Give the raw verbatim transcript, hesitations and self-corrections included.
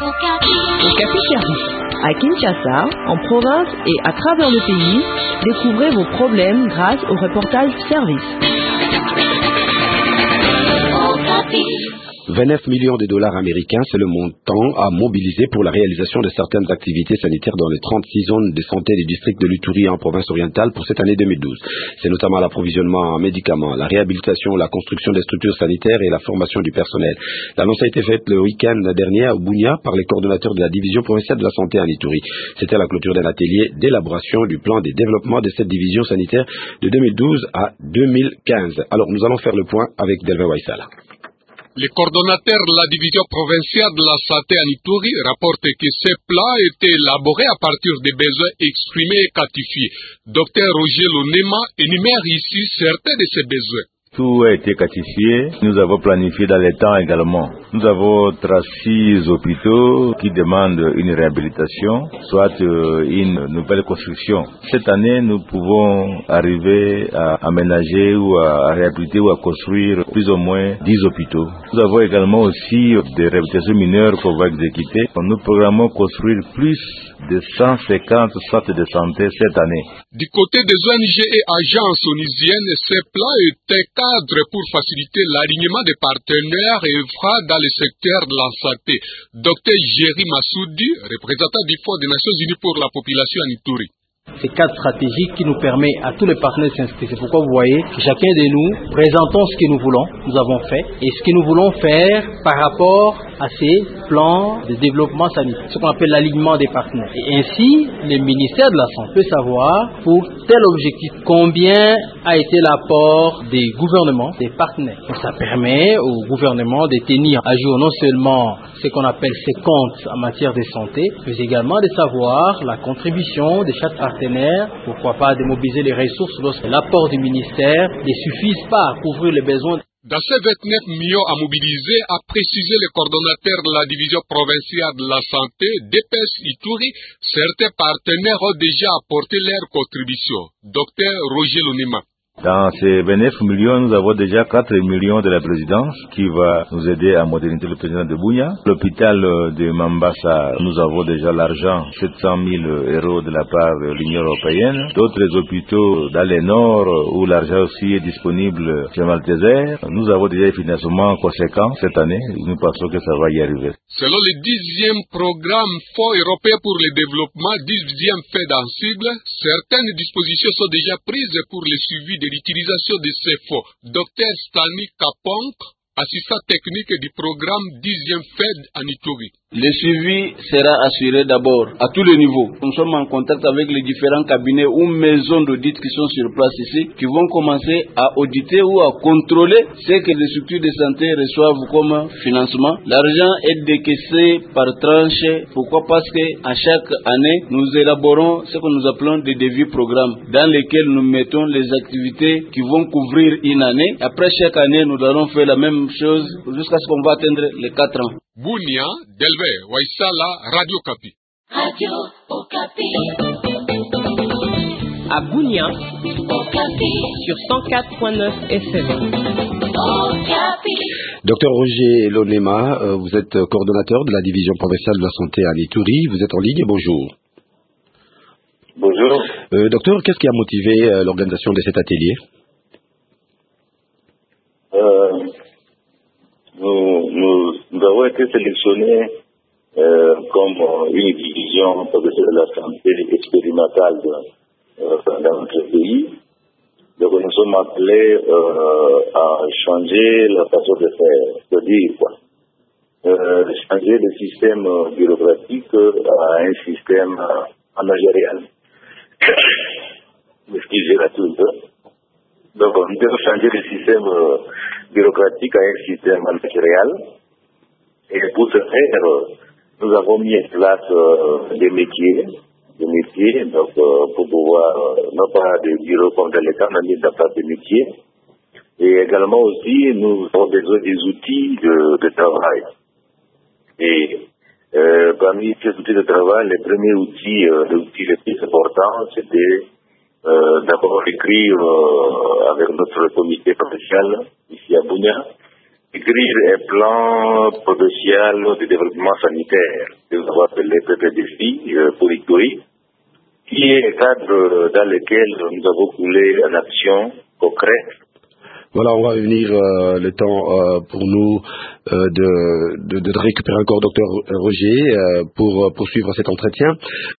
Okapi Service. À Kinshasa, en province et à travers le pays, découvrez vos problèmes grâce au reportage service. vingt-neuf millions de dollars américains, c'est le montant à mobiliser pour la réalisation de certaines activités sanitaires dans les trente-six zones de santé du district de l'Ituri en province orientale pour cette année deux mille douze. C'est notamment l'approvisionnement en médicaments, la réhabilitation, la construction des structures sanitaires et la formation du personnel. L'annonce a été faite le week-end dernier à Bunia par les coordonnateurs de la division provinciale de la santé en Ituri. C'était la clôture d'un atelier d'élaboration du plan de développement de cette division sanitaire de deux mille douze à deux mille quinze. Alors nous allons faire le point avec Delvin Waisala. Le coordonnateur de la division provinciale de la santé en Ituri rapporte que ce plan a été élaboré à partir des besoins exprimés et quantifiés. Docteur Roger Lonema énumère ici certains de ces besoins. Tout a été quantifié. Nous avons planifié dans les temps également. Nous avons trente-six hôpitaux qui demandent une réhabilitation, soit une nouvelle construction. Cette année, nous pouvons arriver à aménager ou à réhabiliter ou à construire plus ou moins dix hôpitaux. Nous avons également aussi des réhabilitations mineures qu'on va exécuter. Nous programmons construire plus de cent cinquante centres de santé cette année. Du côté des O N G et agences onusiennes, ce plan est un cadre pour faciliter l'alignement des partenaires et œuvrer dans le secteur de la santé. Docteur Jerry Massoudi, représentant du Fonds des Nations Unies pour la population en Ituri. C'est cadre stratégique qui nous permet à tous les partenaires de s'inscrire. C'est pourquoi vous voyez que chacun de nous présentons ce que nous voulons, nous avons fait, et ce que nous voulons faire par rapport à ces plans de développement sanitaire, ce qu'on appelle l'alignement des partenaires. Et ainsi, le ministère de la Santé peut savoir pour tel objectif combien a été l'apport des gouvernements, des partenaires. Donc ça permet au gouvernement de tenir à jour non seulement ce qu'on appelle ses comptes en matière de santé, mais également de savoir la contribution de chaque partenaire, pourquoi pas de mobiliser les ressources lorsque l'apport du ministère ne suffise pas à couvrir les besoins. Dans ces vingt-neuf millions à mobiliser, a précisé le coordonnateur de la division provinciale de la santé, D P S Ituri, certains partenaires ont déjà apporté leur contribution. Docteur Roger Lonema. Dans ces vingt-neuf millions, nous avons déjà quatre millions de la présidence qui va nous aider à moderniser le président de Bunia. L'hôpital de Mambasa, nous avons déjà l'argent, sept cent mille euros de la part de l'Union européenne. D'autres hôpitaux dans le nord où l'argent aussi est disponible chez Malteser. Nous avons déjà des financements conséquents cette année. Nous pensons que ça va y arriver. Selon le dixième programme Fonds européen pour le développement, dixième fait dans cible, certaines dispositions sont déjà prises pour le suivi de l'utilisation de ces fonds. Docteur Stanley Kapong, assistant technique du programme dixième F E D en Ituri. Le suivi sera assuré d'abord à tous les niveaux. Nous sommes en contact avec les différents cabinets ou maisons d'audit qui sont sur place ici, qui vont commencer à auditer ou à contrôler ce que les structures de santé reçoivent comme financement. L'argent est décaissé par tranche. Pourquoi? Parce qu'à chaque année, nous élaborons ce que nous appelons des devis programmes, dans lesquels nous mettons les activités qui vont couvrir une année. Après chaque année, nous allons faire la même chose jusqu'à ce qu'on va atteindre les quatre ans. Bunia, Delvin Waisala, Radio Okapi. Radio Okapi. À Bunia, Okapi. Sur cent quatre point neuf F M. Okapi. Docteur Roger Lonema, euh, vous êtes coordonnateur de la division provinciale de la santé à Ituri. Vous êtes en ligne, bonjour. Bonjour. Euh, docteur, qu'est-ce qui a motivé euh, l'organisation de cet atelier? euh, nous, nous, nous avons été sélectionnés euh, comme euh, une division provinciale de la santé expérimentale de, euh, dans notre pays. Donc nous sommes appelés euh, à changer la façon de faire, de dire quoi. Euh, changer le système bureaucratique à un système managérial. Excusez-la tout un peu. Donc on devait changer le système bureaucratique à un système managérial. Et pour ce faire, nous avons mis en place euh, des métiers, des métiers, donc euh, pour pouvoir, euh, non pas des bureaux comme dans l'État, on a mis en place des métiers. Et également aussi, nous avons besoin des outils de, de travail. Et euh, parmi ces outils de travail, les premiers outils, euh, les outils les plus importants, c'était euh, d'abord écrire euh, avec notre comité provincial ici à Bunia, écrire un plan provincial de développement sanitaire. que nous avons appelé P P D F I euh, pour Ituri, qui est un cadre dans lequel nous avons coulé en action concrète. Voilà, on va revenir euh, le temps euh, pour nous euh, de, de, de récupérer encore docteur Roger euh, pour poursuivre cet entretien.